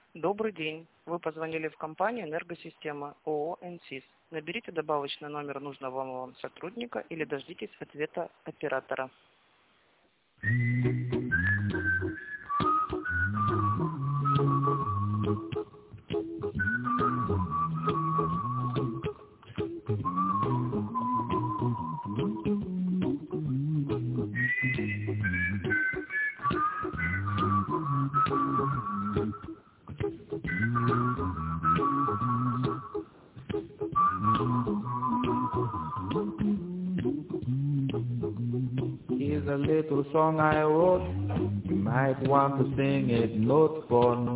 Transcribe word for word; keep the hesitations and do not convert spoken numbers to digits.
Добрый день. Вы позвонили в компанию «Энергосистема» ООО «ЭНСИС». Наберите добавочный номер нужного вам сотрудника или дождитесь ответа оператора. Here's a little song I wrote. You might want to sing it note for note.